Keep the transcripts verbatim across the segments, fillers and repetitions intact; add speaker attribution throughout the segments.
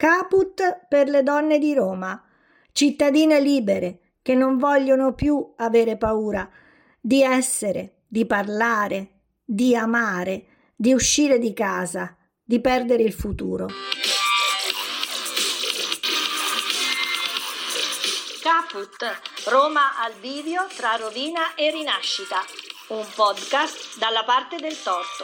Speaker 1: Caput per le donne di Roma, cittadine libere che non vogliono più avere paura di essere, di parlare, di amare, di uscire di casa, di perdere il futuro.
Speaker 2: Caput, Roma al bivio tra rovina e rinascita, un podcast dalla parte del torto.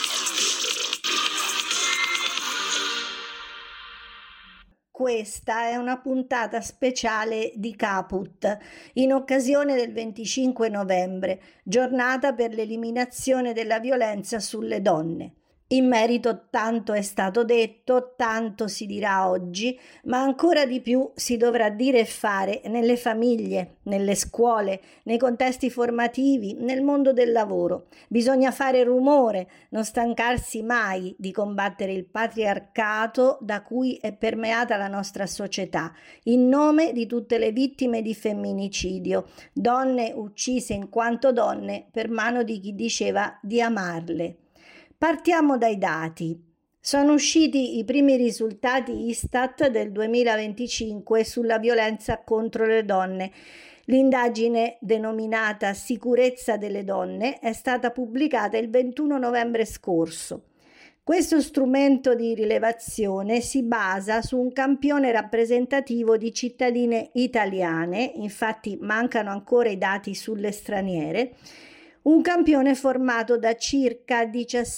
Speaker 1: Questa è una puntata speciale di Caput, in occasione del venticinque novembre, giornata per l'eliminazione della violenza sulle donne. In merito tanto è stato detto, tanto si dirà oggi, ma ancora di più si dovrà dire e fare nelle famiglie, nelle scuole, nei contesti formativi, nel mondo del lavoro. Bisogna fare rumore, non stancarsi mai di combattere il patriarcato da cui è permeata la nostra società, in nome di tutte le vittime di femminicidio, donne uccise in quanto donne per mano di chi diceva di amarle. Partiamo dai dati. Sono usciti i primi risultati Istat del duemilaventicinque sulla violenza contro le donne. L'indagine denominata Sicurezza delle donne è stata pubblicata il ventuno novembre scorso. Questo strumento di rilevazione si basa su un campione rappresentativo di cittadine italiane, infatti mancano ancora i dati sulle straniere, un campione formato da circa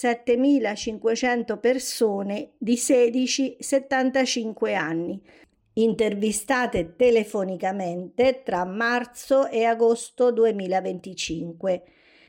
Speaker 1: diciassettemilacinquecento persone di sedici settantacinque anni, intervistate telefonicamente tra marzo e agosto duemilaventicinque.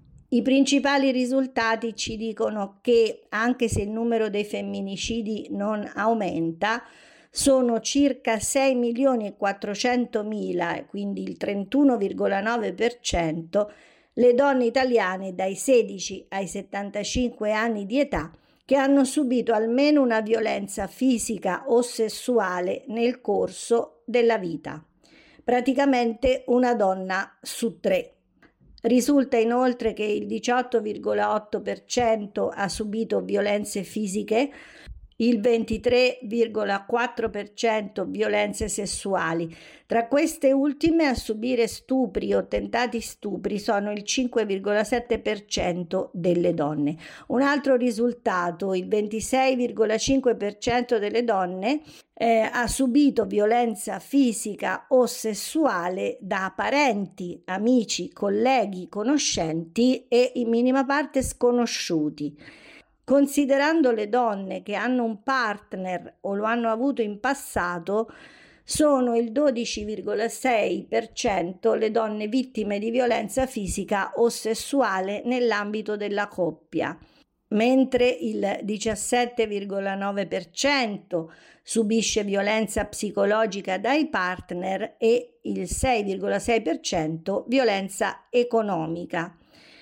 Speaker 1: I principali risultati ci dicono che, anche se il numero dei femminicidi non aumenta, sono circa sei milioni e quattrocentomila, quindi il trentuno virgola nove per cento, le donne italiane dai sedici ai settantacinque anni di età che hanno subito almeno una violenza fisica o sessuale nel corso della vita. Praticamente una donna su tre. Risulta inoltre che il diciotto virgola otto per cento ha subito violenze fisiche, il ventitré virgola quattro per cento violenze sessuali. Tra queste ultime a subire stupri o tentati stupri sono il cinque virgola sette per cento delle donne. Un altro risultato, il ventisei virgola cinque per cento delle donne eh, ha subito violenza fisica o sessuale da parenti, amici, colleghi, conoscenti e in minima parte sconosciuti. Considerando le donne che hanno un partner o lo hanno avuto in passato, sono il dodici virgola sei per cento le donne vittime di violenza fisica o sessuale nell'ambito della coppia, mentre il diciassette virgola nove per cento subisce violenza psicologica dai partner e il sei virgola sei per cento violenza economica.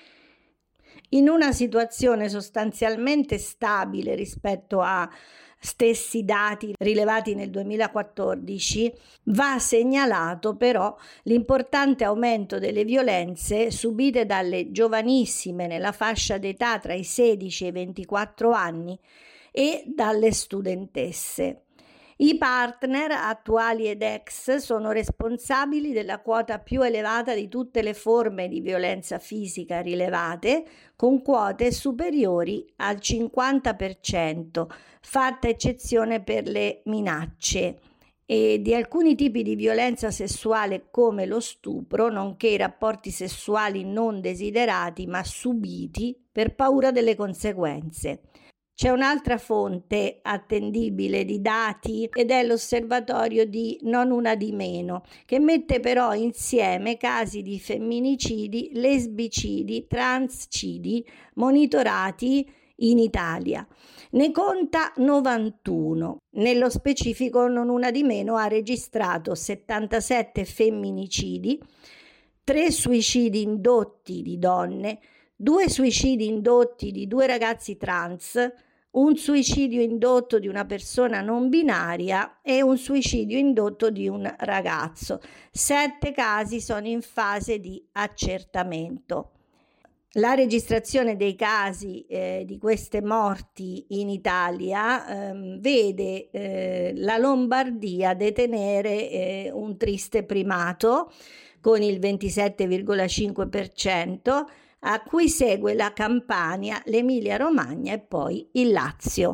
Speaker 1: In una situazione sostanzialmente stabile rispetto a stessi dati rilevati nel duemilaquattordici, va segnalato però l'importante aumento delle violenze subite dalle giovanissime nella fascia d'età tra i sedici e i ventiquattro anni e dalle studentesse. I partner, attuali ed ex, sono responsabili della quota più elevata di tutte le forme di violenza fisica rilevate, con quote superiori al cinquanta per cento, fatta eccezione per le minacce, e di alcuni tipi di violenza sessuale come lo stupro, nonché i rapporti sessuali non desiderati ma subiti per paura delle conseguenze. C'è un'altra fonte attendibile di dati ed è l'osservatorio di Non Una di Meno, che mette però insieme casi di femminicidi, lesbicidi, transcidi monitorati in Italia. Ne conta novantuno. Nello specifico Non Una di Meno ha registrato settantasette femminicidi, tre suicidi indotti di donne, due suicidi indotti di due ragazzi trans, un suicidio indotto di una persona non binaria e un suicidio indotto di un ragazzo. Sette casi sono in fase di accertamento. La registrazione dei casi eh, di queste morti in Italia ehm, vede eh, la Lombardia detenere eh, un triste primato con il ventisette virgola cinque per cento, a cui segue la Campania, l'Emilia-Romagna e poi il Lazio.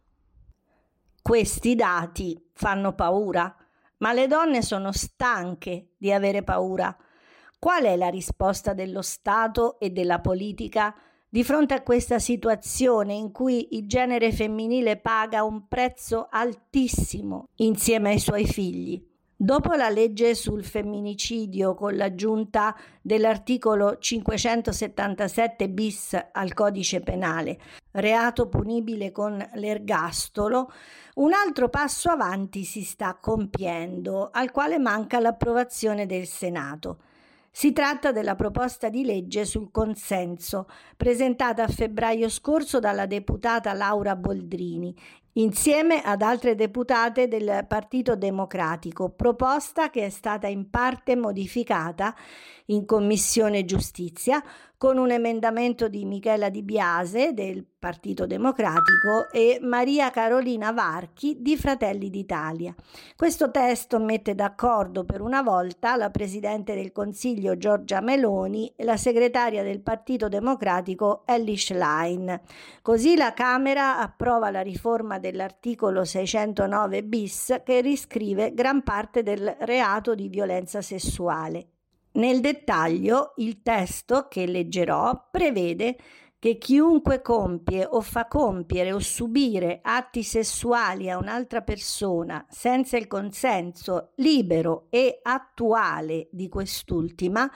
Speaker 1: Questi dati fanno paura, ma le donne sono stanche di avere paura. Qual è la risposta dello Stato e della politica di fronte a questa situazione in cui il genere femminile paga un prezzo altissimo insieme ai suoi figli? Dopo la legge sul femminicidio con l'aggiunta dell'articolo cinquecentosettantasette bis al codice penale, reato punibile con l'ergastolo, un altro passo avanti si sta compiendo, al quale manca l'approvazione del Senato. Si tratta della proposta di legge sul consenso, presentata a febbraio scorso dalla deputata Laura Boldrini, insieme ad altre deputate del Partito Democratico, proposta che è stata in parte modificata in Commissione Giustizia con un emendamento di Michela Di Biase del Partito Democratico e Maria Carolina Varchi di Fratelli d'Italia. Questo testo mette d'accordo per una volta la Presidente del Consiglio Giorgia Meloni e la segretaria del Partito Democratico Elly Schlein. Così la Camera approva la riforma dell'articolo seicentonove bis che riscrive gran parte del reato di violenza sessuale. Nel dettaglio, il testo che leggerò prevede che chiunque compie o fa compiere o subire atti sessuali a un'altra persona senza il consenso libero e attuale di quest'ultima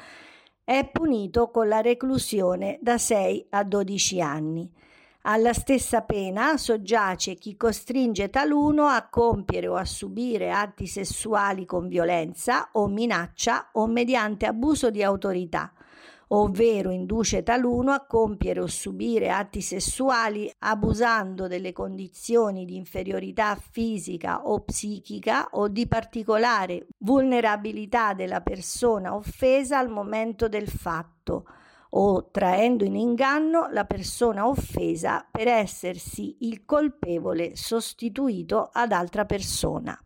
Speaker 1: è punito con la reclusione da sei a dodici anni. Alla stessa pena soggiace chi costringe taluno a compiere o a subire atti sessuali con violenza o minaccia o mediante abuso di autorità, ovvero induce taluno a compiere o subire atti sessuali abusando delle condizioni di inferiorità fisica o psichica o di particolare vulnerabilità della persona offesa al momento del fatto, o traendo in inganno la persona offesa per essersi il colpevole sostituito ad altra persona.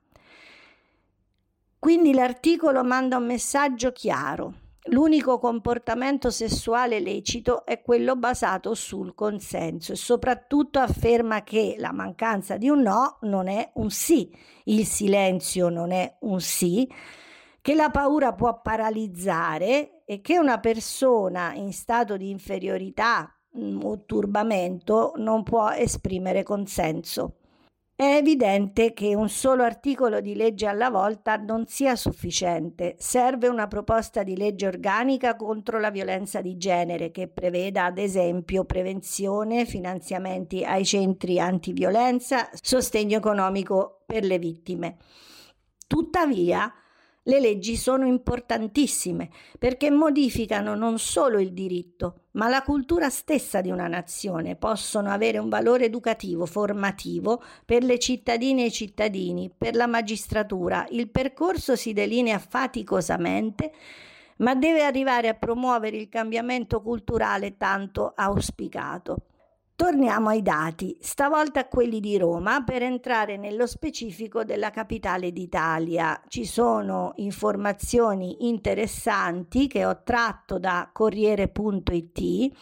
Speaker 1: Quindi l'articolo manda un messaggio chiaro. L'unico comportamento sessuale lecito è quello basato sul consenso e soprattutto afferma che la mancanza di un no non è un sì, il silenzio non è un sì, che la paura può paralizzare e che una persona in stato di inferiorità mh, o turbamento non può esprimere consenso. È evidente che un solo articolo di legge alla volta non sia sufficiente. Serve una proposta di legge organica contro la violenza di genere che preveda ad esempio prevenzione, finanziamenti ai centri antiviolenza, sostegno economico per le vittime. Tuttavia, le leggi sono importantissime perché modificano non solo il diritto, ma la cultura stessa di una nazione, possono avere un valore educativo, formativo per le cittadine e i cittadini, per la magistratura. Il percorso si delinea faticosamente, ma deve arrivare a promuovere il cambiamento culturale tanto auspicato. Torniamo ai dati, stavolta a quelli di Roma, per entrare nello specifico della capitale d'Italia. Ci sono informazioni interessanti che ho tratto da Corriere punto it.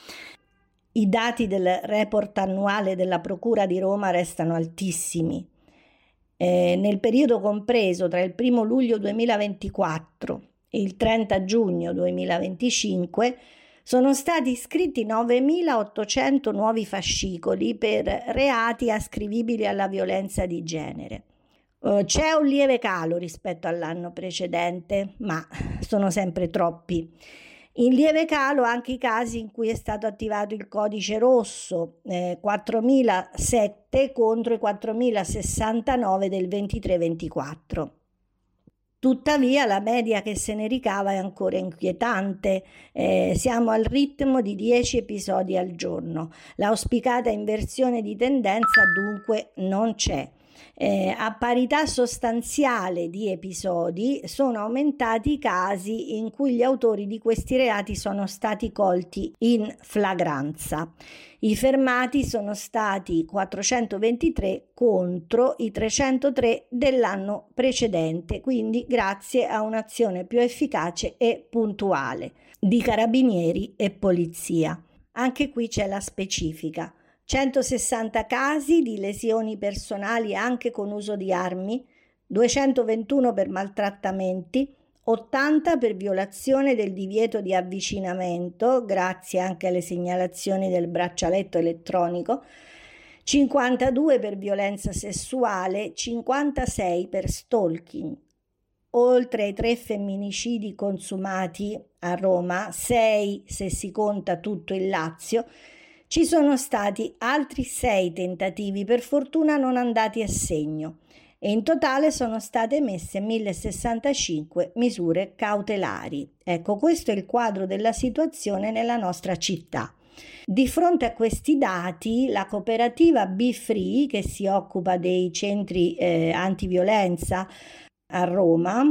Speaker 1: I dati del report annuale della Procura di Roma restano altissimi. Eh, nel periodo compreso tra il primo luglio duemilaventiquattro e il trenta giugno duemilaventicinque sono stati iscritti novemilaottocento nuovi fascicoli per reati ascrivibili alla violenza di genere. Uh, c'è un lieve calo rispetto all'anno precedente, ma sono sempre troppi. In lieve calo anche i casi in cui è stato attivato il codice rosso, eh, quattromilasette contro i quattromilasessantanove del ventitré ventiquattro. Tuttavia la media che se ne ricava è ancora inquietante, eh, siamo al ritmo di dieci episodi al giorno. L'auspicata inversione di tendenza dunque non c'è. Eh, a parità sostanziale di episodi sono aumentati i casi in cui gli autori di questi reati sono stati colti in flagranza. I fermati sono stati quattrocentoventitré contro i trecentotré dell'anno precedente, quindi grazie a un'azione più efficace e puntuale di carabinieri e polizia. Anche qui c'è la specifica. centosessanta casi di lesioni personali anche con uso di armi, duecentoventuno per maltrattamenti, ottanta per violazione del divieto di avvicinamento, grazie anche alle segnalazioni del braccialetto elettronico, cinquantadue per violenza sessuale, cinquantasei per stalking. Oltre ai tre femminicidi consumati a Roma, sei se si conta tutto il Lazio, ci sono stati altri sei tentativi, per fortuna non andati a segno, e in totale sono state emesse mille sessantacinque misure cautelari. Ecco, questo è il quadro della situazione nella nostra città. Di fronte a questi dati, la cooperativa Be Free, che si occupa dei centri eh, antiviolenza a Roma,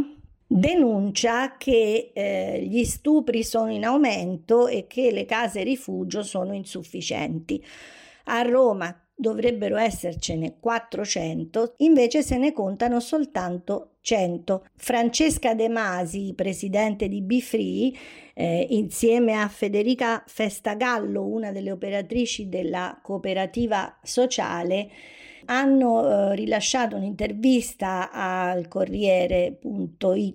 Speaker 1: denuncia che eh, gli stupri sono in aumento e che le case rifugio sono insufficienti. A Roma dovrebbero essercene quattrocento, invece se ne contano soltanto cento. Francesca De Masi, presidente di Be Free, eh, insieme a Federica Festagallo, una delle operatrici della cooperativa sociale, hanno eh, rilasciato un'intervista al Corriere punto it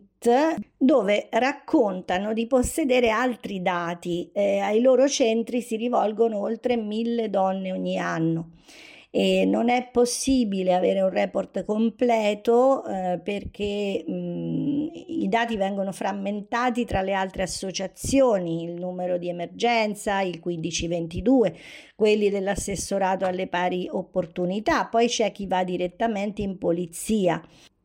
Speaker 1: dove raccontano di possedere altri dati. Eh, ai loro centri si rivolgono oltre mille donne ogni anno e non è possibile avere un report completo eh, perché mh, i dati vengono frammentati tra le altre associazioni, il numero di emergenza, il quindici ventidue, quelli dell'assessorato alle pari opportunità, poi c'è chi va direttamente in polizia.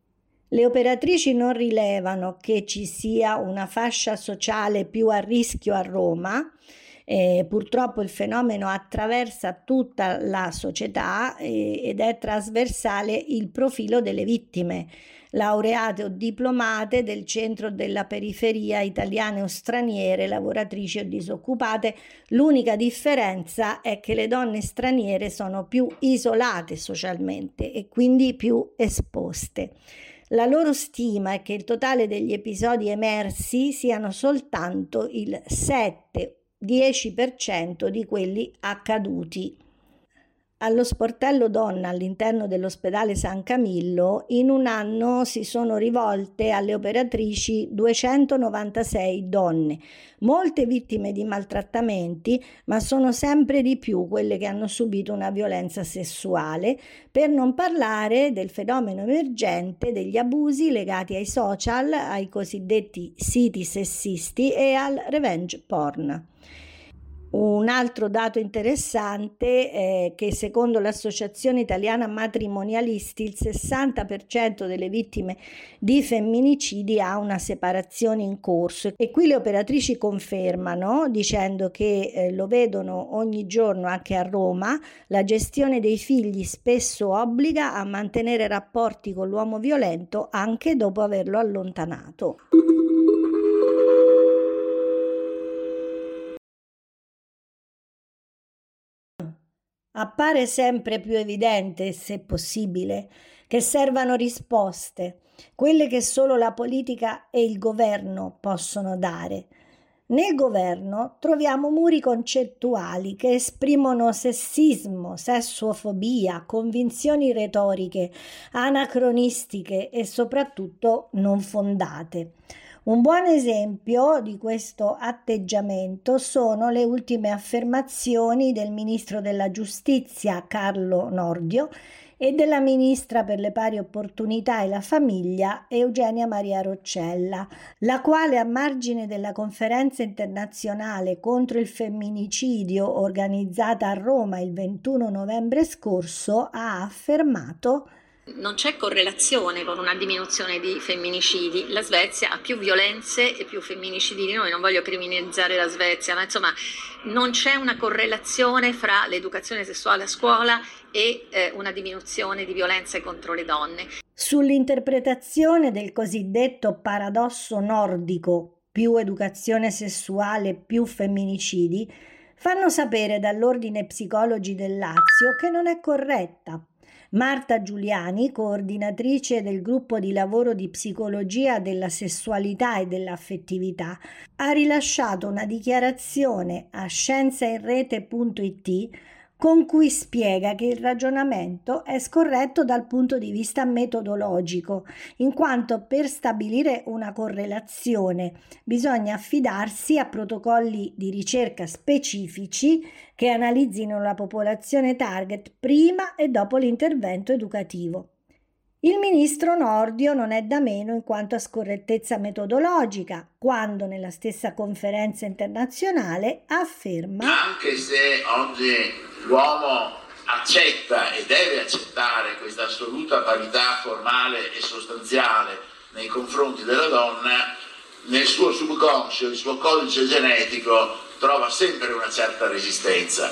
Speaker 1: Le operatrici non rilevano che ci sia una fascia sociale più a rischio a Roma. Eh, purtroppo il fenomeno attraversa tutta la società eh, ed è trasversale il profilo delle vittime, laureate o diplomate del centro della periferia, italiane o straniere, lavoratrici o disoccupate. L'unica differenza è che le donne straniere sono più isolate socialmente e quindi più esposte. La loro stima è che il totale degli episodi emersi siano soltanto il sette dieci per cento di quelli accaduti. Allo sportello donna all'interno dell'ospedale San Camillo in un anno si sono rivolte alle operatrici duecentonovantasei donne, molte vittime di maltrattamenti, ma sono sempre di più quelle che hanno subito una violenza sessuale, per non parlare del fenomeno emergente degli abusi legati ai social, ai cosiddetti siti sessisti e al revenge porn. Un altro dato interessante è che secondo l'Associazione Italiana Matrimonialisti il sessanta per cento delle vittime di femminicidi ha una separazione in corso, e qui le operatrici confermano dicendo che eh, lo vedono ogni giorno anche a Roma. La gestione dei figli spesso obbliga a mantenere rapporti con l'uomo violento anche dopo averlo allontanato. Appare sempre più evidente, se possibile, che servano risposte, quelle che solo la politica e il governo possono dare. Nel governo troviamo muri concettuali che esprimono sessismo, sessuofobia, convinzioni retoriche, anacronistiche e soprattutto non fondate. Un buon esempio di questo atteggiamento sono le ultime affermazioni del ministro della Giustizia Carlo Nordio e della ministra per le pari opportunità e la famiglia Eugenia Maria Roccella, la quale a margine della conferenza internazionale contro il femminicidio organizzata a Roma il ventuno novembre scorso ha affermato:
Speaker 2: non c'è correlazione con una diminuzione di femminicidi. La Svezia ha più violenze e più femminicidi di noi. Non voglio criminalizzare la Svezia, ma insomma Non c'è una correlazione fra l'educazione sessuale a scuola e eh, una diminuzione di violenze contro le donne.
Speaker 1: Sull'interpretazione del cosiddetto paradosso nordico, più educazione sessuale, più femminicidi, fanno sapere dall'Ordine Psicologi del Lazio che non è corretta. Marta Giuliani, coordinatrice del gruppo di lavoro di psicologia della sessualità e dell'affettività, ha rilasciato una dichiarazione a scienzainrete punto it con cui spiega che il ragionamento è scorretto dal punto di vista metodologico, in quanto per stabilire una correlazione bisogna affidarsi a protocolli di ricerca specifici che analizzino la popolazione target prima e dopo l'intervento educativo. Il ministro Nordio non è da meno in quanto a scorrettezza metodologica, quando nella stessa conferenza internazionale afferma:
Speaker 3: anche se oggi l'uomo accetta e deve accettare questa assoluta parità formale e sostanziale nei confronti della donna, nel suo subconscio, il suo codice genetico trova sempre una certa resistenza.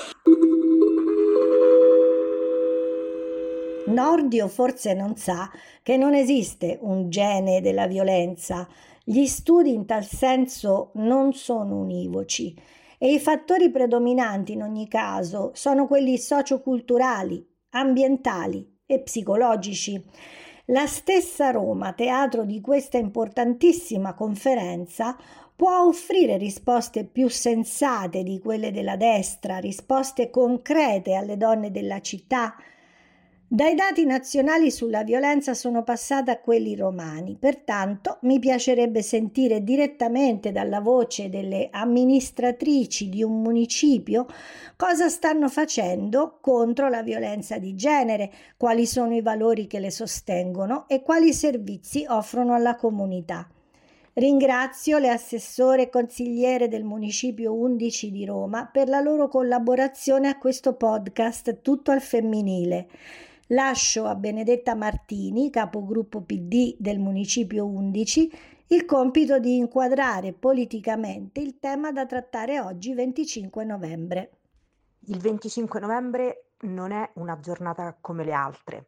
Speaker 1: Nordio forse non sa che non esiste un gene della violenza. Gli studi in tal senso non sono univoci e i fattori predominanti in ogni caso sono quelli socioculturali, ambientali e psicologici. La stessa Roma, teatro di questa importantissima conferenza, può offrire risposte più sensate di quelle della destra, risposte concrete alle donne della città. Dai dati nazionali sulla violenza sono passata a quelli romani, pertanto mi piacerebbe sentire direttamente dalla voce delle amministratrici di un municipio cosa stanno facendo contro la violenza di genere, quali sono i valori che le sostengono e quali servizi offrono alla comunità. Ringrazio le assessore e consigliere del Municipio undici di Roma per la loro collaborazione a questo podcast tutto al femminile. Lascio a Benedetta Martini, capogruppo P D del Municipio undici, il compito di inquadrare politicamente il tema da trattare oggi, venticinque novembre.
Speaker 4: Il venticinque novembre non è una giornata come le altre.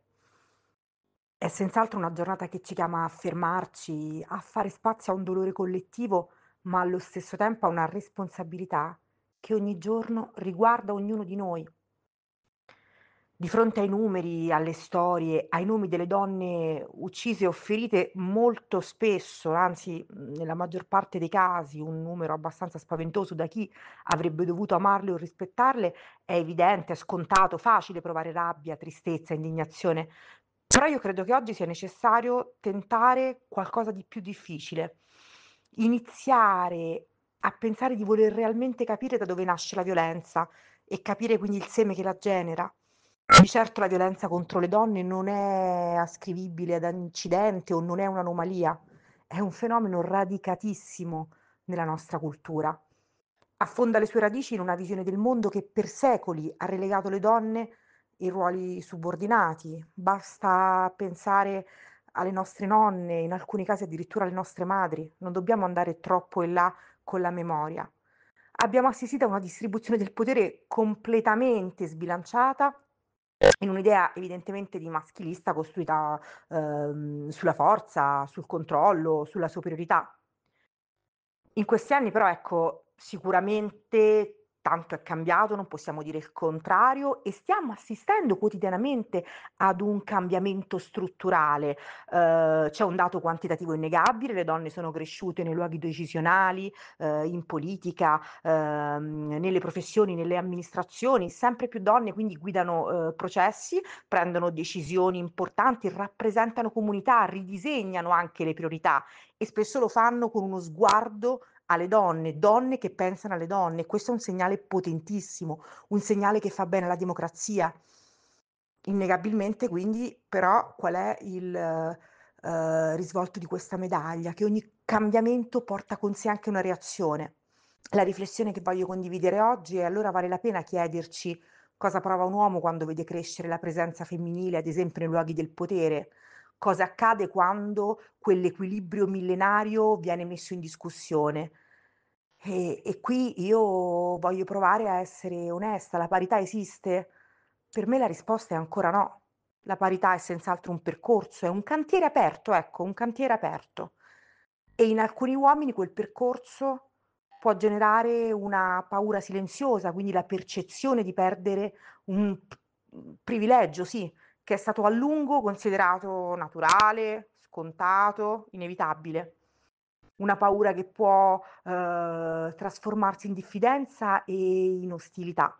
Speaker 4: È senz'altro una giornata che ci chiama a fermarci, a fare spazio a un dolore collettivo, ma allo stesso tempo a una responsabilità che ogni giorno riguarda ognuno di noi. Di fronte ai numeri, alle storie, ai nomi delle donne uccise o ferite molto spesso, anzi nella maggior parte dei casi, un numero abbastanza spaventoso da chi avrebbe dovuto amarle o rispettarle, è evidente, è scontato, facile provare rabbia, tristezza, indignazione. Però io credo che oggi sia necessario tentare qualcosa di più difficile, iniziare a pensare di voler realmente capire da dove nasce la violenza e capire quindi il seme che la genera. Di certo la violenza contro le donne non è ascrivibile ad incidente o non è un'anomalia, è un fenomeno radicatissimo nella nostra cultura. Affonda le sue radici in una visione del mondo che per secoli ha relegato le donne in ruoli subordinati. Basta pensare alle nostre nonne, in alcuni casi addirittura alle nostre madri. Non dobbiamo andare troppo in là con la memoria. Abbiamo assistito a una distribuzione del potere completamente sbilanciata, in un'idea evidentemente di maschilista costruita ehm, sulla forza, sul controllo, sulla superiorità. In questi anni però, ecco, sicuramente tanto è cambiato, non possiamo dire il contrario, e stiamo assistendo quotidianamente ad un cambiamento strutturale. Eh, c'è un dato quantitativo innegabile: le donne sono cresciute nei luoghi decisionali, eh, in politica, ehm, nelle professioni, nelle amministrazioni. Sempre più donne quindi guidano eh, processi, prendono decisioni importanti, rappresentano comunità, ridisegnano anche le priorità e spesso lo fanno con uno sguardo alle donne, donne che pensano alle donne. Questo è un segnale potentissimo, un segnale che fa bene alla democrazia. Innegabilmente, quindi, però, qual è il eh, risvolto di questa medaglia? Che ogni cambiamento porta con sé anche una reazione. La riflessione che voglio condividere oggi è: allora vale la pena chiederci cosa prova un uomo quando vede crescere la presenza femminile, ad esempio nei luoghi del potere? Cosa accade quando quell'equilibrio millenario viene messo in discussione? E, e qui io voglio provare a essere onesta, la parità esiste? Per me la risposta è ancora no. La parità è senz'altro un percorso, è un cantiere aperto, ecco, un cantiere aperto. E in alcuni uomini quel percorso può generare una paura silenziosa, quindi la percezione di perdere un p- privilegio, sì, che è stato a lungo considerato naturale, scontato, inevitabile. Una paura che può eh, trasformarsi in diffidenza e in ostilità.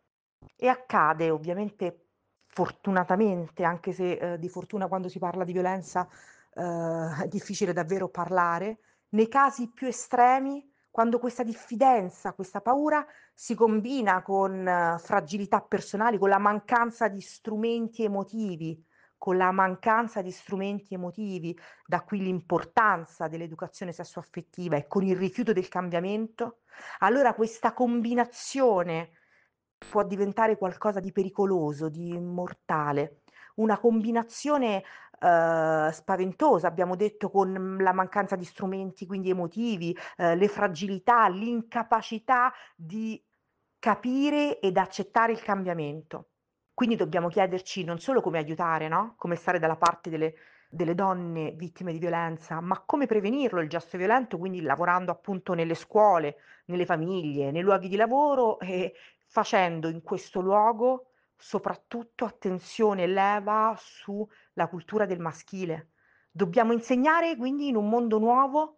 Speaker 4: E accade ovviamente fortunatamente, anche se eh, di fortuna quando si parla di violenza eh, è difficile davvero parlare, nei casi più estremi, quando questa diffidenza, questa paura si combina con eh, fragilità personali, con la mancanza di strumenti emotivi, con la mancanza di strumenti emotivi, da qui l'importanza dell'educazione sessuaffettiva e con il rifiuto del cambiamento, allora questa combinazione può diventare qualcosa di pericoloso, di mortale. Una combinazione eh, spaventosa, abbiamo detto, con la mancanza di strumenti, quindi emotivi, eh, le fragilità, l'incapacità di capire ed accettare il cambiamento. Quindi dobbiamo chiederci non solo come aiutare, no? Come stare dalla parte delle, delle donne vittime di violenza, ma come prevenirlo il gesto violento, quindi lavorando appunto nelle scuole, nelle famiglie, nei luoghi di lavoro e facendo in questo luogo soprattutto attenzione e leva sulla cultura del maschile. Dobbiamo insegnare quindi in un mondo nuovo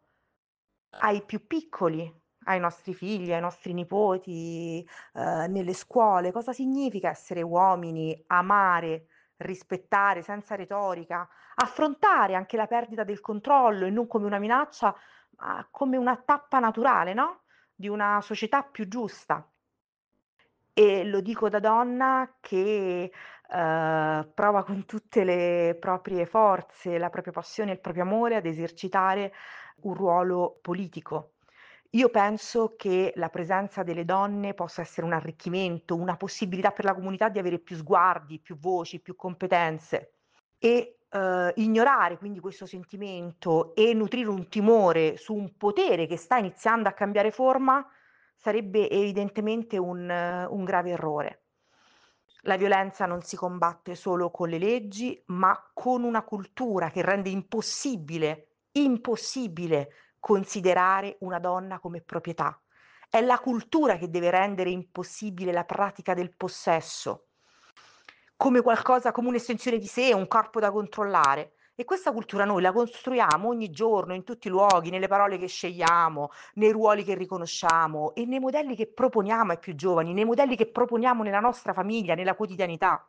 Speaker 4: ai più piccoli, ai nostri figli, ai nostri nipoti, eh, nelle scuole, cosa significa essere uomini, amare, rispettare senza retorica, affrontare anche la perdita del controllo e non come una minaccia, ma come una tappa naturale, no? Di una società più giusta. E lo dico da donna che eh, prova con tutte le proprie forze, la propria passione e il proprio amore ad esercitare un ruolo politico. Io penso che la presenza delle donne possa essere un arricchimento, una possibilità per la comunità di avere più sguardi, più voci, più competenze e eh, ignorare quindi questo sentimento e nutrire un timore su un potere che sta iniziando a cambiare forma sarebbe evidentemente un, eh, un grave errore. La violenza non si combatte solo con le leggi, ma con una cultura che rende impossibile, impossibile considerare una donna come proprietà. È la cultura che deve rendere impossibile la pratica del possesso, come qualcosa, come un'estensione di sé, un corpo da controllare. E questa cultura noi la costruiamo ogni giorno, in tutti i luoghi, nelle parole che scegliamo, nei ruoli che riconosciamo e nei modelli che proponiamo ai più giovani, nei modelli che proponiamo nella nostra famiglia, nella quotidianità.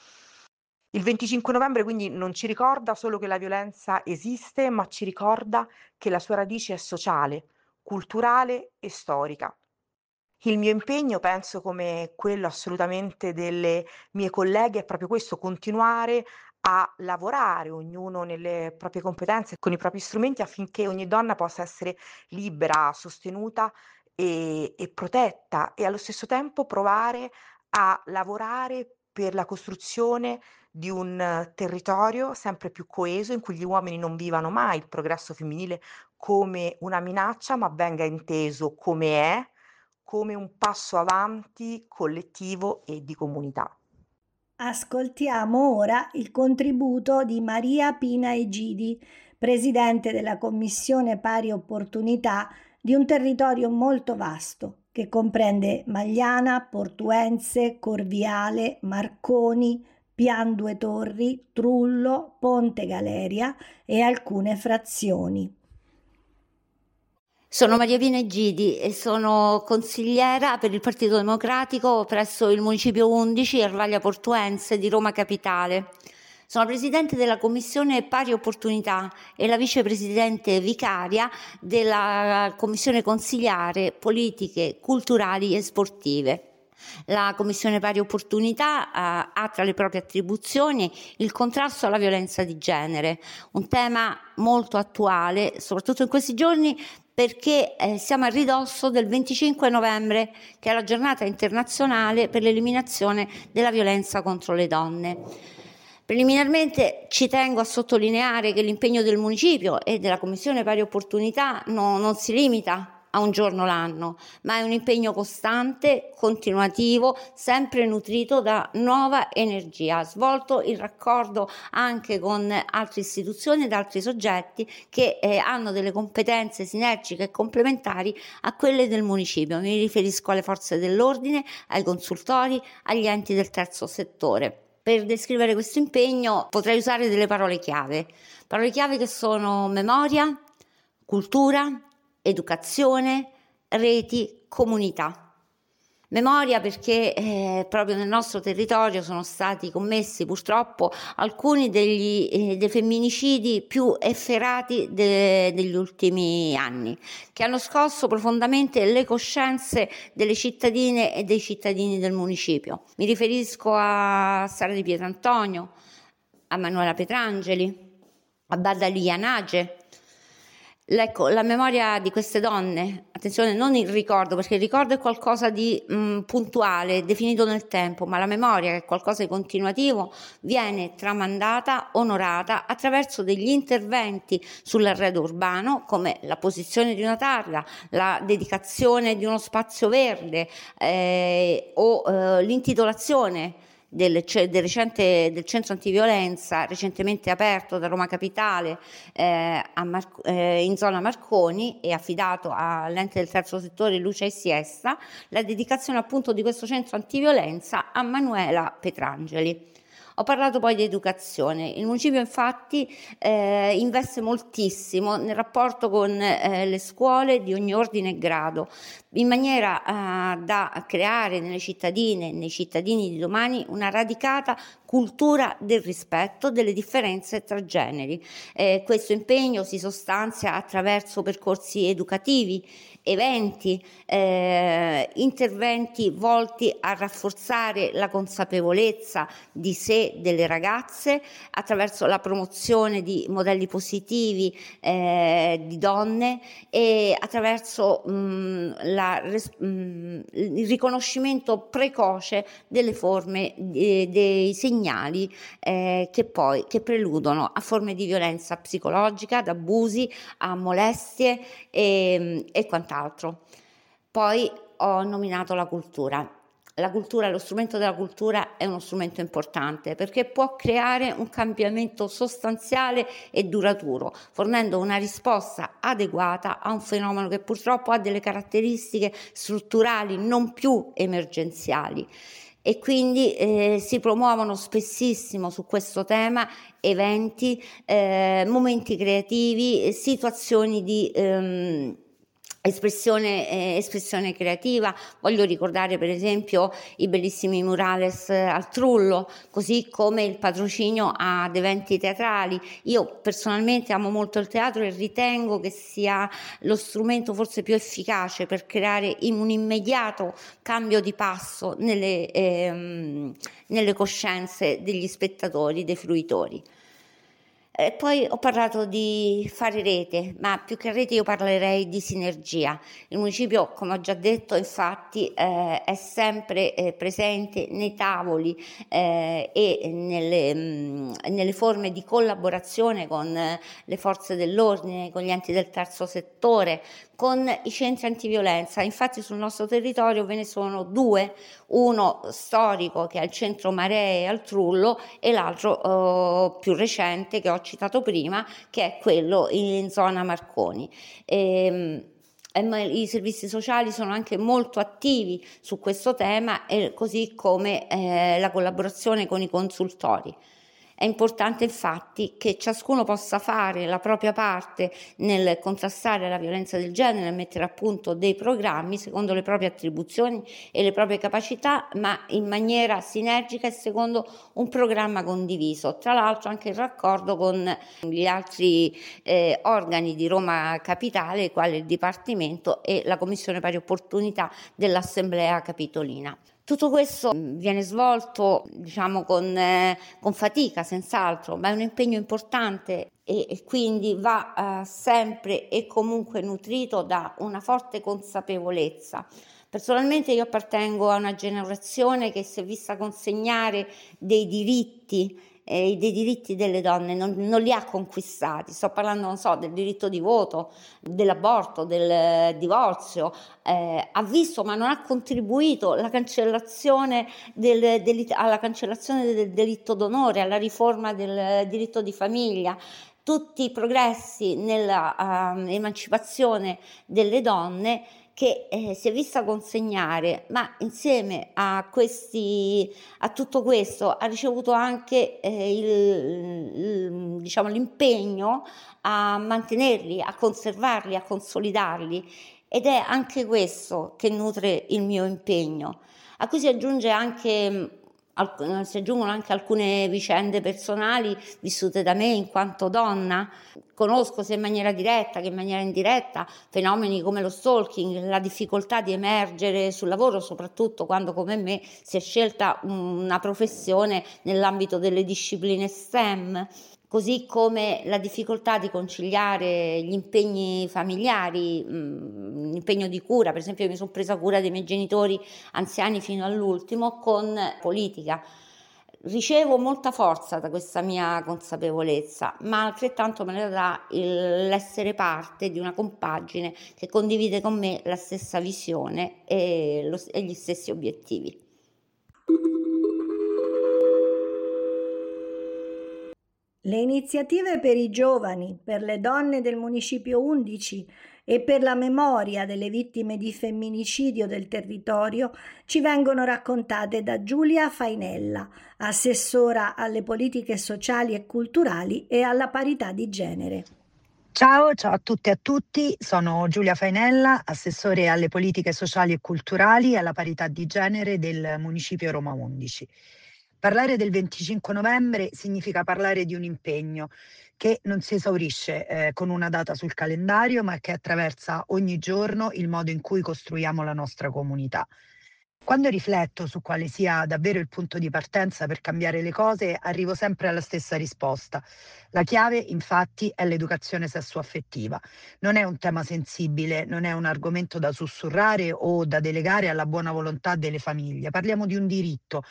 Speaker 4: Il venticinque novembre quindi non ci ricorda solo che la violenza esiste, ma ci ricorda che la sua radice è sociale, culturale e storica. Il mio impegno, penso come quello assolutamente delle mie colleghe, è proprio questo: continuare a lavorare, ognuno nelle proprie competenze, con i propri strumenti, affinché ogni donna possa essere libera, sostenuta e, e protetta, e allo stesso tempo provare a lavorare per la costruzione di un eh, territorio sempre più coeso, in cui gli uomini non vivano mai il progresso femminile come una minaccia, ma venga inteso come è, come un passo avanti collettivo e di comunità.
Speaker 1: Ascoltiamo ora il contributo di Maria Pina Egidi, presidente della Commissione Pari Opportunità di un territorio molto vasto che comprende Magliana, Portuense, Corviale, Marconi, Pian Due Torri, Trullo, Ponte Galeria e alcune frazioni.
Speaker 5: Sono Maria Pina Egidi e sono consigliera per il Partito Democratico presso il Municipio undici Ervaglia Portuense di Roma Capitale. Sono presidente della Commissione Pari Opportunità e la vicepresidente vicaria della Commissione Consigliare Politiche Culturali e Sportive. La Commissione Pari Opportunità eh, ha tra le proprie attribuzioni il contrasto alla violenza di genere, un tema molto attuale, soprattutto in questi giorni, perché eh, siamo a ridosso del venticinque novembre, che è la giornata internazionale per l'eliminazione della violenza contro le donne. Preliminarmente ci tengo a sottolineare che l'impegno del municipio e della Commissione Pari Opportunità no, non si limita a un giorno l'anno, ma è un impegno costante, continuativo, sempre nutrito da nuova energia, svolto in raccordo anche con altre istituzioni ed altri soggetti che eh, hanno delle competenze sinergiche e complementari a quelle del municipio. Mi riferisco alle forze dell'ordine, ai consultori, agli enti del terzo settore. Per descrivere questo impegno potrei usare delle parole chiave, parole chiave che sono memoria, cultura, educazione, reti, comunità. Memoria perché eh, proprio nel nostro territorio sono stati commessi purtroppo alcuni degli, eh, dei femminicidi più efferati de, degli ultimi anni, che hanno scosso profondamente le coscienze delle cittadine e dei cittadini del municipio. Mi riferisco a Sara di Pietrantonio, a Manuela Petrangeli, a Badalia Nage. Ecco, la memoria di queste donne, attenzione, non il ricordo, perché il ricordo è qualcosa di mh, puntuale, definito nel tempo, ma la memoria, che è qualcosa di continuativo, viene tramandata, onorata attraverso degli interventi sull'arredo urbano, come la posizione di una targa, la dedicazione di uno spazio verde eh, o eh, l'intitolazione Del, del, recente, del centro antiviolenza recentemente aperto da Roma Capitale eh, a Mar- eh, in zona Marconi e affidato all'ente del terzo settore Lucia e Siesta, la dedicazione appunto di questo centro antiviolenza a Manuela Petrangeli. Ho parlato poi di educazione. Il municipio infatti eh, investe moltissimo nel rapporto con eh, le scuole di ogni ordine e grado, in maniera eh, da creare nelle cittadine e nei cittadini di domani una radicata cultura del rispetto delle differenze tra generi. Eh, questo impegno si sostanzia attraverso percorsi educativi, eventi, eh, interventi volti a rafforzare la consapevolezza di sé delle ragazze attraverso la promozione di modelli positivi eh, di donne e attraverso mh, la, mh, il riconoscimento precoce delle forme eh, dei segnali eh, che poi che preludono a forme di violenza psicologica, ad abusi, a molestie e, e quant'altro. Poi ho nominato la cultura. La cultura, lo strumento della cultura è uno strumento importante perché può creare un cambiamento sostanziale e duraturo, fornendo una risposta adeguata a un fenomeno che purtroppo ha delle caratteristiche strutturali non più emergenziali. E quindi eh, si promuovono spessissimo su questo tema eventi, eh, momenti creativi, situazioni di ehm, Espressione, eh, espressione creativa. Voglio ricordare per esempio i bellissimi murales al Trullo, così come il patrocinio ad eventi teatrali. Io personalmente amo molto il teatro e ritengo che sia lo strumento forse più efficace per creare un immediato cambio di passo nelle, ehm, nelle coscienze degli spettatori, dei fruitori. E poi ho parlato di fare rete, ma più che rete io parlerei di sinergia. Il municipio, come ho già detto, infatti eh, è sempre eh, presente nei tavoli eh, e nelle, mh, nelle forme di collaborazione con eh, le forze dell'ordine, con gli enti del terzo settore, con i centri antiviolenza. Infatti sul nostro territorio ve ne sono due, uno storico che è il centro Maree al Trullo e l'altro eh, più recente che ho citato prima, che è quello in zona Marconi. E, i servizi sociali sono anche molto attivi su questo tema, e così come eh, la collaborazione con i consultori. È importante infatti che ciascuno possa fare la propria parte nel contrastare la violenza del genere e mettere a punto dei programmi secondo le proprie attribuzioni e le proprie capacità, ma in maniera sinergica e secondo un programma condiviso, tra l'altro anche in raccordo con gli altri eh, organi di Roma Capitale, quali il Dipartimento e la Commissione Pari Opportunità dell'Assemblea Capitolina. Tutto questo viene svolto, diciamo, con, eh, con fatica, senz'altro, ma è un impegno importante e, e quindi va eh, sempre e comunque nutrito da una forte consapevolezza. Personalmente io appartengo a una generazione che si è vista consegnare dei diritti eh, dei diritti delle donne, non, non li ha conquistati. Sto parlando, non so, del diritto di voto, dell'aborto, del divorzio, eh, ha visto ma non ha contribuito alla cancellazione del, del, alla cancellazione del delitto d'onore, alla riforma del diritto di famiglia. Tutti i progressi nella uh, emancipazione delle donne che eh, si è vista consegnare, ma insieme a questi, a tutto questo ha ricevuto anche eh, il, il, diciamo, l'impegno a mantenerli, a conservarli, a consolidarli, ed è anche questo che nutre il mio impegno, a cui si aggiunge anche si aggiungono anche alcune vicende personali vissute da me in quanto donna. Conosco sia in maniera diretta che in maniera indiretta fenomeni come lo stalking, la difficoltà di emergere sul lavoro, soprattutto quando come me si è scelta una professione nell'ambito delle discipline STEM, così come la difficoltà di conciliare gli impegni familiari, l'impegno di cura. Per esempio, io mi sono presa cura dei miei genitori anziani fino all'ultimo con politica. Ricevo molta forza da questa mia consapevolezza, ma altrettanto me la dà il, l'essere parte di una compagine che condivide con me la stessa visione e, lo, e gli stessi obiettivi.
Speaker 1: Le iniziative per i giovani, per le donne del Municipio undici e per la memoria delle vittime di femminicidio del territorio ci vengono raccontate da Giulia Fainella, assessora alle politiche sociali e culturali e alla parità di genere.
Speaker 6: Ciao, ciao a tutte e a tutti, sono Giulia Fainella, assessore alle politiche sociali e culturali e alla parità di genere del Municipio Roma undici. Parlare del venticinque novembre significa parlare di un impegno che non si esaurisce eh, con una data sul calendario, ma che attraversa ogni giorno il modo in cui costruiamo la nostra comunità. Quando rifletto su quale sia davvero il punto di partenza per cambiare le cose, arrivo sempre alla stessa risposta. La chiave, infatti, è l'educazione sessuaffettiva. Non è un tema sensibile, non è un argomento da sussurrare o da delegare alla buona volontà delle famiglie. Parliamo di un diritto.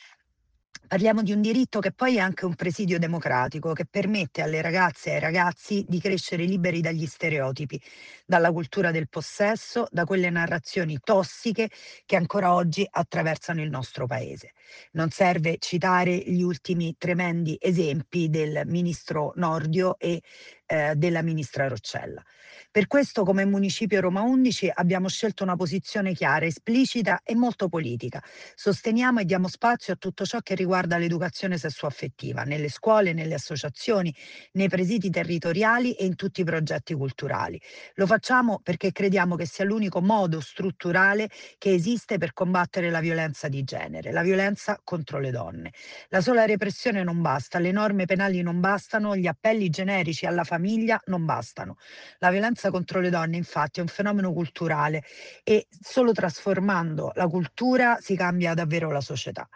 Speaker 6: Parliamo di un diritto che poi è anche un presidio democratico, che permette alle ragazze e ai ragazzi di crescere liberi dagli stereotipi, dalla cultura del possesso, da quelle narrazioni tossiche che ancora oggi attraversano il nostro paese. Non serve citare gli ultimi tremendi esempi del ministro Nordio e eh, della ministra Roccella. Per questo, come Municipio Roma undici, abbiamo scelto una posizione chiara, esplicita e molto politica. Sosteniamo e diamo spazio a tutto ciò che riguarda l'educazione sessuaffettiva, nelle scuole, nelle associazioni, nei presidi territoriali e in tutti i progetti culturali. Lo facciamo perché crediamo che sia l'unico modo strutturale che esiste per combattere la violenza di genere, la violenza contro le donne. La sola repressione non basta, le norme penali non bastano, gli appelli generici alla famiglia non bastano. La violenza contro le donne, infatti, è un fenomeno culturale e solo trasformando la cultura si cambia davvero la società.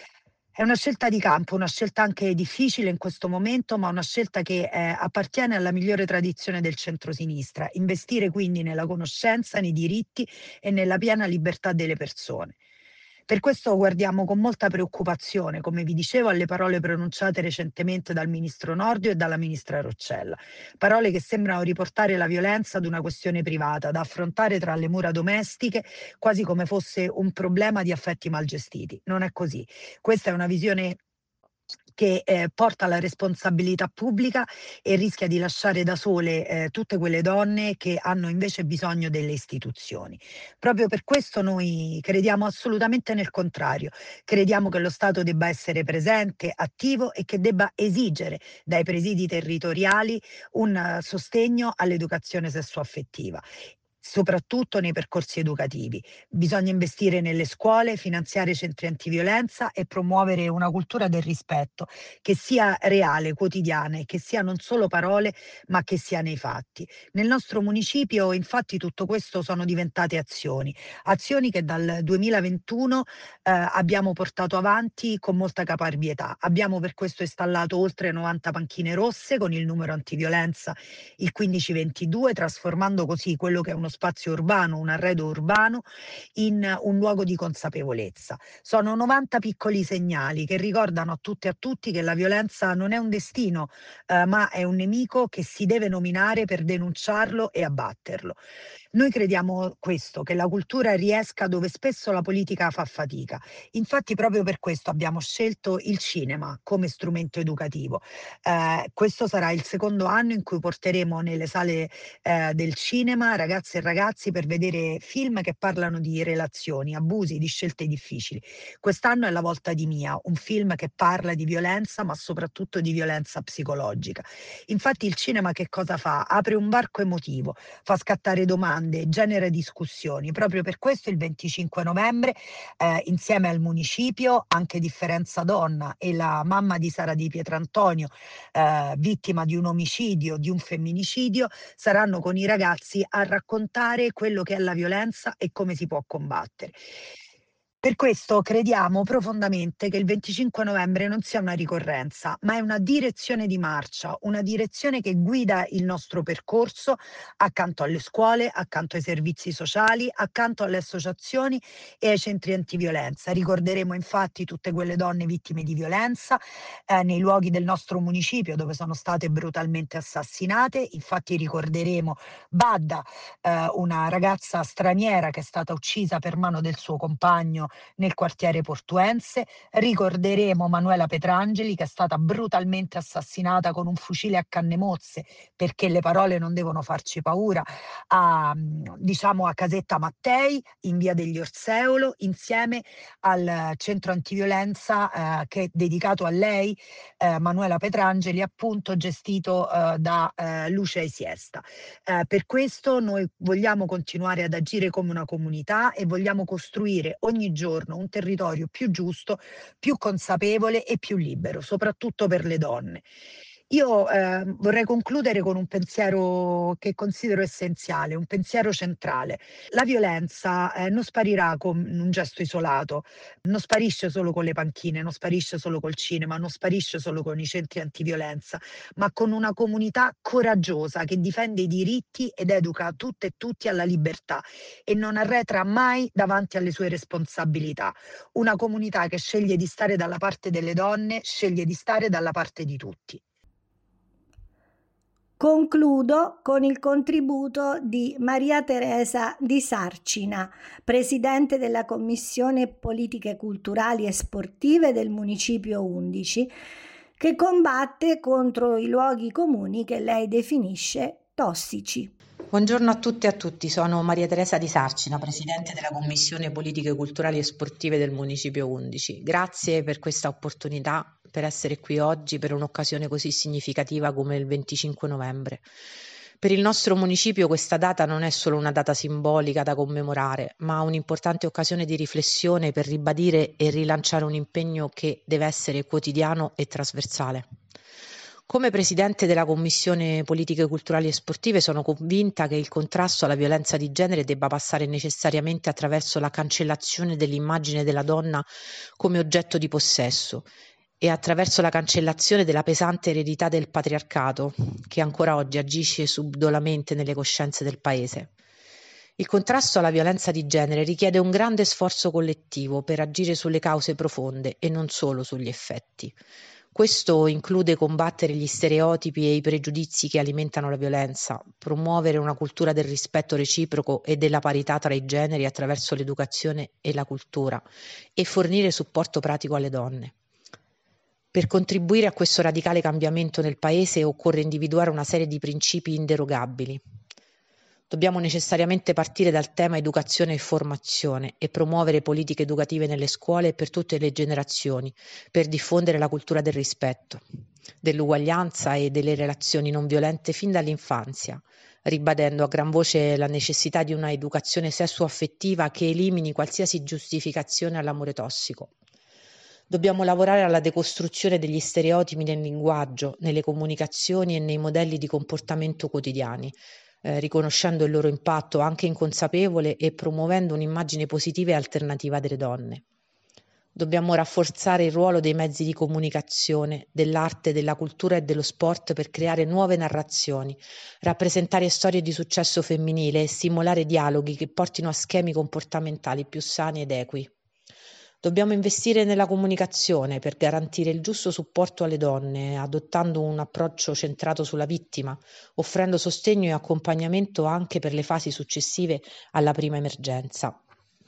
Speaker 6: È una scelta di campo, una scelta anche difficile in questo momento, ma una scelta che eh, appartiene alla migliore tradizione del centrosinistra, investire quindi nella conoscenza, nei diritti e nella piena libertà delle persone. Per questo guardiamo con molta preoccupazione, come vi dicevo, alle parole pronunciate recentemente dal ministro Nordio e dalla ministra Roccella. Parole che sembrano riportare la violenza ad una questione privata, da affrontare tra le mura domestiche, quasi come fosse un problema di affetti mal gestiti. Non è così. Questa è una visione che eh, porta alla responsabilità pubblica e rischia di lasciare da sole eh, tutte quelle donne che hanno invece bisogno delle istituzioni. Proprio per questo noi crediamo assolutamente nel contrario. Crediamo che lo Stato debba essere presente, attivo e che debba esigere dai presidi territoriali un uh, sostegno all'educazione sessuaffettiva, soprattutto nei percorsi educativi. Bisogna investire nelle scuole, finanziare centri antiviolenza e promuovere una cultura del rispetto che sia reale, quotidiana e che sia non solo parole ma che sia nei fatti. Nel nostro municipio infatti tutto questo sono diventate azioni, azioni che dal duemilaventuno eh, abbiamo portato avanti con molta caparbietà. Abbiamo per questo installato oltre novanta panchine rosse con il numero antiviolenza il quindici ventidue, trasformando così quello che è uno spazio urbano, un arredo urbano, in un luogo di consapevolezza. Sono novanta piccoli segnali che ricordano a tutte e a tutti che la violenza non è un destino, eh, ma è un nemico che si deve nominare per denunciarlo e abbatterlo. Noi crediamo questo, che la cultura riesca dove spesso la politica fa fatica. Infatti proprio per questo abbiamo scelto il cinema come strumento educativo. Eh, questo sarà il secondo anno in cui porteremo nelle sale eh, del cinema ragazze e ragazzi per vedere film che parlano di relazioni, abusi, di scelte difficili. Quest'anno è la volta di Mia, un film che parla di violenza ma soprattutto di violenza psicologica. Infatti il cinema che cosa fa? Apre un varco emotivo, fa scattare domande, genera discussioni. Proprio per questo il venticinque novembre, eh, insieme al municipio, anche Differenza Donna e la mamma di Sara Di Pietrantonio, eh, vittima di un omicidio, di un femminicidio, saranno con i ragazzi a raccontare quello che è la violenza e come si può combattere. Per questo crediamo profondamente che il venticinque novembre non sia una ricorrenza, ma è una direzione di marcia, una direzione che guida il nostro percorso accanto alle scuole, accanto ai servizi sociali, accanto alle associazioni e ai centri antiviolenza. Ricorderemo infatti tutte quelle donne vittime di violenza eh, nei luoghi del nostro municipio dove sono state brutalmente assassinate. Infatti ricorderemo Badda, eh, una ragazza straniera che è stata uccisa per mano del suo compagno nel quartiere portuense. Ricorderemo Manuela Petrangeli che è stata brutalmente assassinata con un fucile a canne mozze, perché le parole non devono farci paura, a, diciamo a Casetta Mattei in via degli Orseolo, insieme al centro antiviolenza eh, che è dedicato a lei, eh, Manuela Petrangeli, appunto gestito eh, da eh, Luce e Siesta. Eh, per questo noi vogliamo continuare ad agire come una comunità e vogliamo costruire ogni giorno un territorio più giusto, più consapevole e più libero, soprattutto per le donne. Io eh, vorrei concludere con un pensiero che considero essenziale, un pensiero centrale. La violenza eh, non sparirà con un gesto isolato, non sparisce solo con le panchine, non sparisce solo col cinema, non sparisce solo con i centri antiviolenza, ma con una comunità coraggiosa che difende i diritti ed educa tutte e tutti alla libertà e non arretra mai davanti alle sue responsabilità. Una comunità che sceglie di stare dalla parte delle donne, sceglie di stare dalla parte di tutti.
Speaker 1: Concludo con il contributo di Maria Teresa Di Sarcina, presidente della Commissione Politiche Culturali e Sportive del Municipio undici, che combatte contro i luoghi comuni che lei definisce tossici.
Speaker 7: Buongiorno a tutte e a tutti, sono Maria Teresa Di Sarcina, presidente della Commissione Politiche Culturali e Sportive del Municipio undici. Grazie per questa opportunità, per essere qui oggi per un'occasione così significativa come il venticinque novembre. Per il nostro municipio questa data non è solo una data simbolica da commemorare, ma un'importante occasione di riflessione per ribadire e rilanciare un impegno che deve essere quotidiano e trasversale. Come presidente della Commissione Politiche Culturali e Sportive sono convinta che il contrasto alla violenza di genere debba passare necessariamente attraverso la cancellazione dell'immagine della donna come oggetto di possesso e attraverso la cancellazione della pesante eredità del patriarcato che ancora oggi agisce subdolamente nelle coscienze del Paese. Il contrasto alla violenza di genere richiede un grande sforzo collettivo per agire sulle cause profonde e non solo sugli effetti. Questo include combattere gli stereotipi e i pregiudizi che alimentano la violenza, promuovere una cultura del rispetto reciproco e della parità tra i generi attraverso l'educazione e la cultura e fornire supporto pratico alle donne. Per contribuire a questo radicale cambiamento nel Paese occorre individuare una serie di principi inderogabili. Dobbiamo necessariamente partire dal tema educazione e formazione e promuovere politiche educative nelle scuole e per tutte le generazioni, per diffondere la cultura del rispetto, dell'uguaglianza e delle relazioni non violente fin dall'infanzia, ribadendo a gran voce la necessità di una educazione sessuo-affettiva che elimini qualsiasi giustificazione all'amore tossico. Dobbiamo lavorare alla decostruzione degli stereotipi nel linguaggio, nelle comunicazioni e nei modelli di comportamento quotidiani, eh, riconoscendo il loro impatto anche inconsapevole e promuovendo un'immagine positiva e alternativa delle donne. Dobbiamo rafforzare il ruolo dei mezzi di comunicazione, dell'arte, della cultura e dello sport per creare nuove narrazioni, rappresentare storie di successo femminile e stimolare dialoghi che portino a schemi comportamentali più sani ed equi. Dobbiamo investire nella comunicazione per garantire il giusto supporto alle donne, adottando un approccio centrato sulla vittima, offrendo sostegno e accompagnamento anche per le fasi successive alla prima emergenza.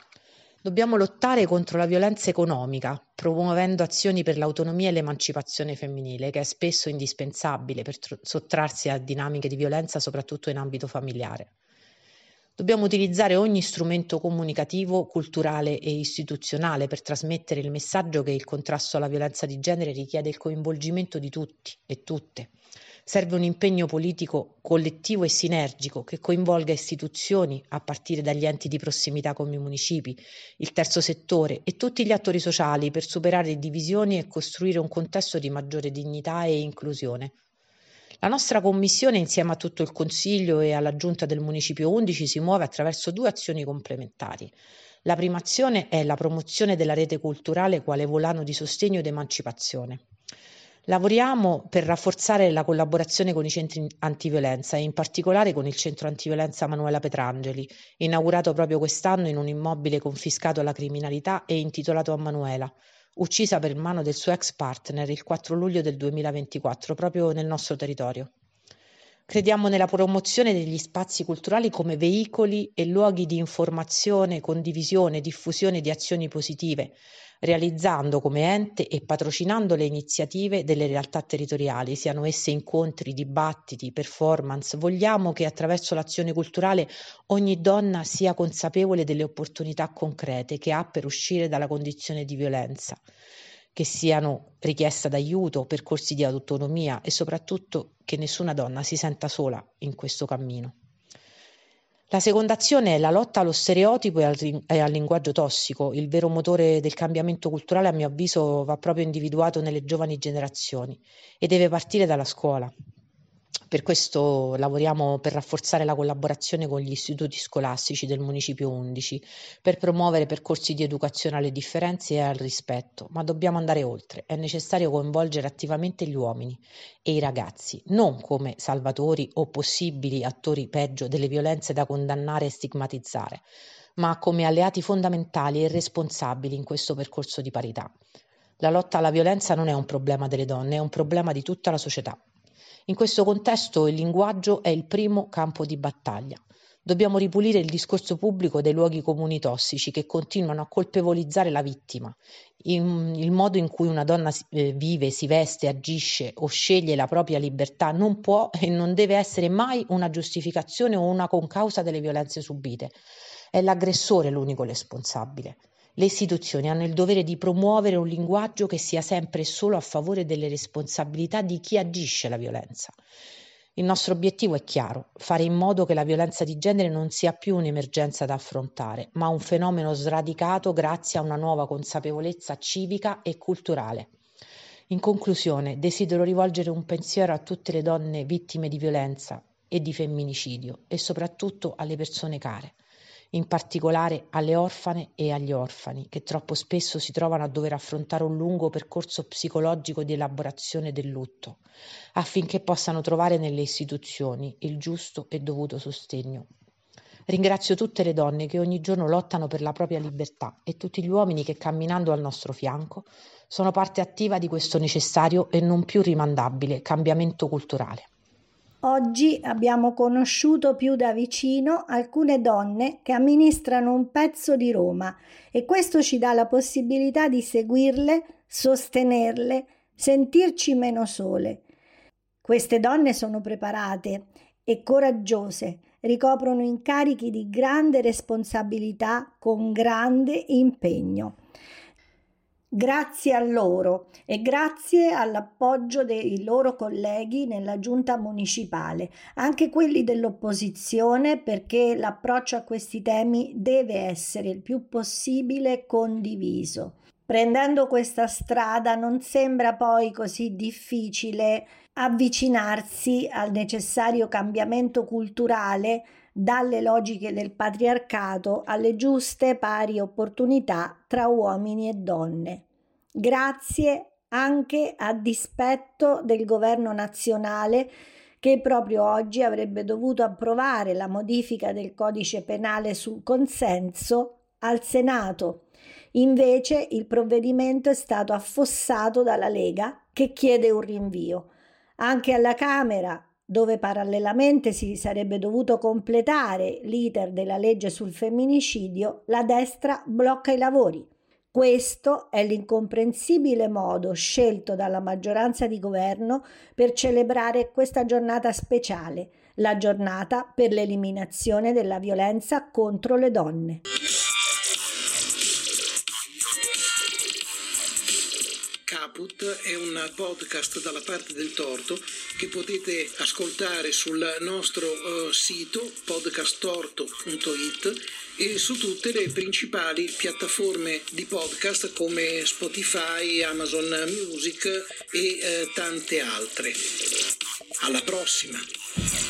Speaker 7: Dobbiamo lottare contro la violenza economica, promuovendo azioni per l'autonomia e l'emancipazione femminile, che è spesso indispensabile per tr- sottrarsi a dinamiche di violenza, soprattutto in ambito familiare. Dobbiamo utilizzare ogni strumento comunicativo, culturale e istituzionale per trasmettere il messaggio che il contrasto alla violenza di genere richiede il coinvolgimento di tutti e tutte. Serve un impegno politico collettivo e sinergico che coinvolga istituzioni, a partire dagli enti di prossimità come i municipi, il terzo settore e tutti gli attori sociali per superare divisioni e costruire un contesto di maggiore dignità e inclusione. La nostra commissione, insieme a tutto il Consiglio e alla Giunta del Municipio undici, si muove attraverso due azioni complementari. La prima azione è la promozione della rete culturale quale volano di sostegno ed emancipazione. Lavoriamo per rafforzare la collaborazione con i centri antiviolenza e in particolare con il centro antiviolenza Manuela Petrangeli, inaugurato proprio quest'anno in un immobile confiscato alla criminalità e intitolato a Manuela, uccisa per mano del suo ex partner il quattro luglio del duemilaventiquattro proprio nel nostro territorio. Crediamo nella promozione degli spazi culturali come veicoli e luoghi di informazione, condivisione, diffusione di azioni positive, realizzando come ente e patrocinando le iniziative delle realtà territoriali, siano esse incontri, dibattiti, performance. Vogliamo che attraverso l'azione culturale ogni donna sia consapevole delle opportunità concrete che ha per uscire dalla condizione di violenza, che siano richiesta d'aiuto, percorsi di autonomia e soprattutto che nessuna donna si senta sola in questo cammino. La seconda azione è la lotta allo stereotipo e al, ri- e al linguaggio tossico. Il vero motore del cambiamento culturale, a mio avviso, va proprio individuato nelle giovani generazioni e deve partire dalla scuola. Per questo lavoriamo per rafforzare la collaborazione con gli istituti scolastici del Municipio undici, per promuovere percorsi di educazione alle differenze e al rispetto, ma dobbiamo andare oltre. È necessario coinvolgere attivamente gli uomini e i ragazzi, non come salvatori o possibili attori peggio delle violenze da condannare e stigmatizzare, ma come alleati fondamentali e responsabili in questo percorso di parità. La lotta alla violenza non è un problema delle donne, è un problema di tutta la società. In questo contesto il linguaggio è il primo campo di battaglia. Dobbiamo ripulire il discorso pubblico dei luoghi comuni tossici che continuano a colpevolizzare la vittima. In, il modo in cui una donna eh, vive, si veste, agisce o sceglie la propria libertà non può e non deve essere mai una giustificazione o una concausa delle violenze subite. È l'aggressore l'unico responsabile. Le istituzioni hanno il dovere di promuovere un linguaggio che sia sempre e solo a favore delle responsabilità di chi agisce la violenza. Il nostro obiettivo è chiaro: fare in modo che la violenza di genere non sia più un'emergenza da affrontare, ma un fenomeno sradicato grazie a una nuova consapevolezza civica e culturale. In conclusione, desidero rivolgere un pensiero a tutte le donne vittime di violenza e di femminicidio e soprattutto alle persone care, in particolare alle orfane e agli orfani, che troppo spesso si trovano a dover affrontare un lungo percorso psicologico di elaborazione del lutto, affinché possano trovare nelle istituzioni il giusto e dovuto sostegno. Ringrazio tutte le donne che ogni giorno lottano per la propria libertà e tutti gli uomini che, camminando al nostro fianco, sono parte attiva di questo necessario e non più rimandabile cambiamento culturale.
Speaker 1: Oggi abbiamo conosciuto più da vicino alcune donne che amministrano un pezzo di Roma e questo ci dà la possibilità di seguirle, sostenerle, sentirci meno sole. Queste donne sono preparate e coraggiose, ricoprono incarichi di grande responsabilità con grande impegno. Grazie a loro e grazie all'appoggio dei loro colleghi nella giunta municipale, anche quelli dell'opposizione, perché l'approccio a questi temi deve essere il più possibile condiviso. Prendendo questa strada non sembra poi così difficile avvicinarsi al necessario cambiamento culturale dalle logiche del patriarcato alle giuste pari opportunità tra uomini e donne. Grazie anche a dispetto del governo nazionale che proprio oggi avrebbe dovuto approvare la modifica del codice penale sul consenso al Senato. Invece il provvedimento è stato affossato dalla Lega, che chiede un rinvio. Anche alla Camera, dove parallelamente si sarebbe dovuto completare l'iter della legge sul femminicidio, la destra blocca i lavori. Questo è l'incomprensibile modo scelto dalla maggioranza di governo per celebrare questa giornata speciale, la giornata per l'eliminazione della violenza contro le donne.
Speaker 8: Caput è un podcast dalla parte del torto che potete ascoltare sul nostro uh, sito podcast torto punto it e su tutte le principali piattaforme di podcast come Spotify, Amazon Music e uh, tante altre. Alla prossima!